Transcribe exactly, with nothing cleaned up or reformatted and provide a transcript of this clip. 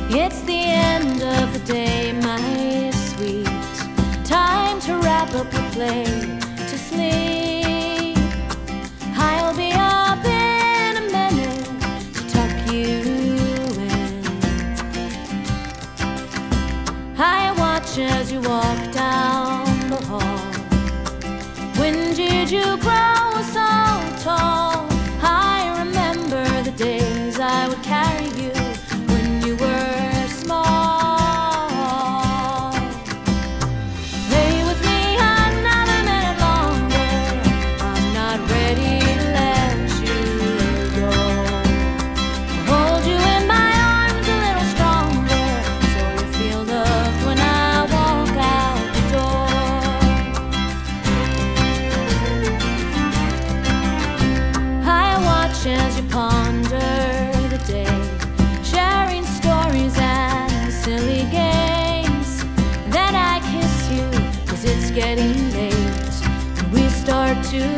It's the end of the day, my sweet. Time to wrap up the play, to sleep. I'll be up in a minute to tuck you in. I watch as you walk down the hall. When did you grow so tall? I remember the days I would carry you when you were small. Play with me another minute longer. I'm not ready to let you go. Hold you in my arms a little stronger, so you feel loved when I walk out the door. I watch as you ponder the day, sharing stories and silly games. Then I kiss you, 'cause it's getting late, and we start to